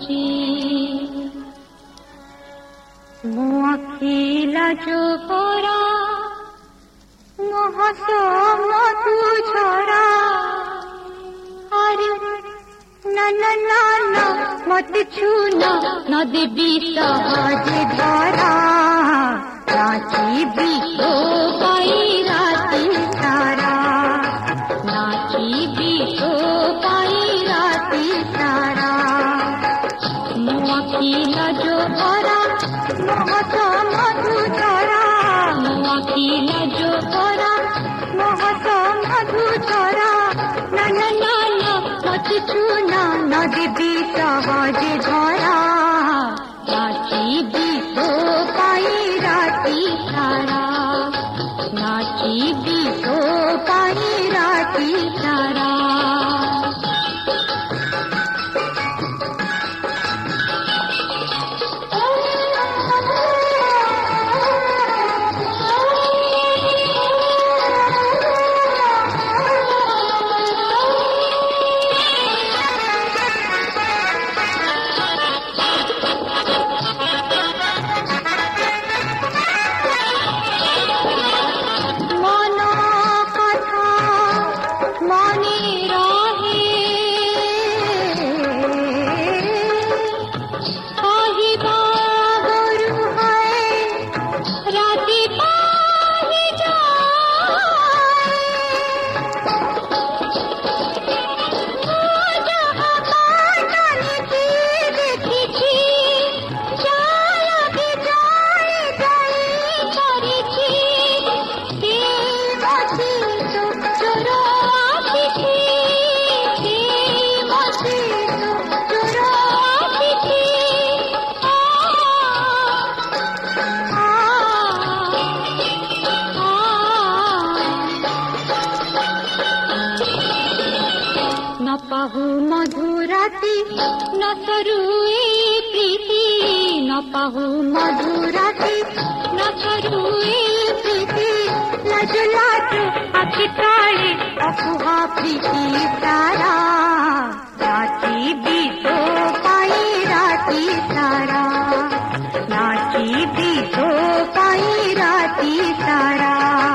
ନାଚୁଛି ମୋ ଆଖି ଲାଜ ପରା ମୋ ହସ ମଧୁ ଝରା ଆରେ ନା ନା ନା ନା ମତେ ଛୁନା ନ ଦେବି ସହଜେ ଧରା नाचिबी तो पाई राती सारा नाचिबी तो पाई राती सारा मुआ खिला जो भरा मोहत मधु धरा मुआ खिला जो भरा मोहत मधु धरा ना ना ना ना मत छूना न देवी सहजे धरा नाचिबी तो पाई राती सारा नाचिबी तो पाई राती सारा पाहु मधुराती न सरुए प्रीति न पाहु मधुराती न सरुए प्रीति लाज लाज आखि ताळे अकुहा प्रीति सारा नाचिबी तो पाई राती सारा नाचिबी तो पाई राती सारा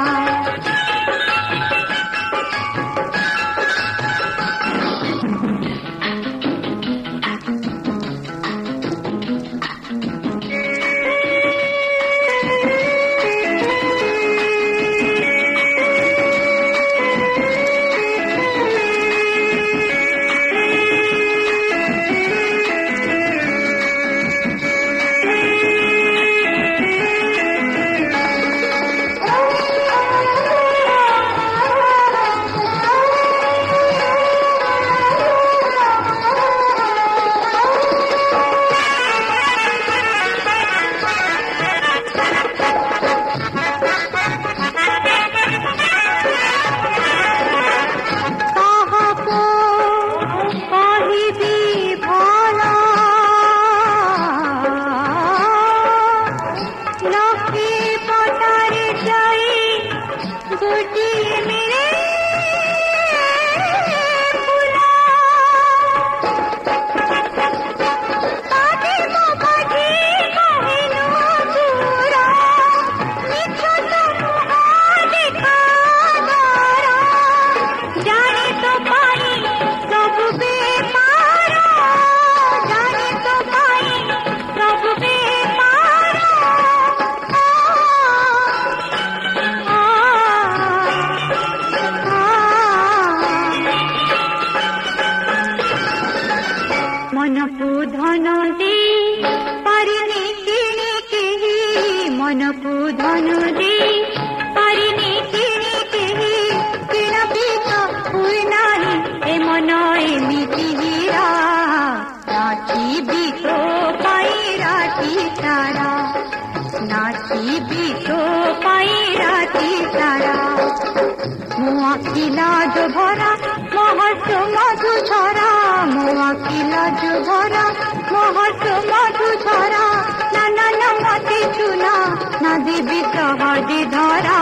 मुआ खिला जो भरा महस मधु झरा मुआ खिला जो भरा महस मधु झरा ना ना ना मते चुना ना देवी सहजे धरा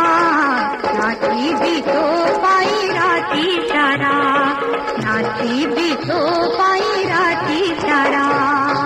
नाचिबी तो पाई राती सारा नाचिबी तो पाई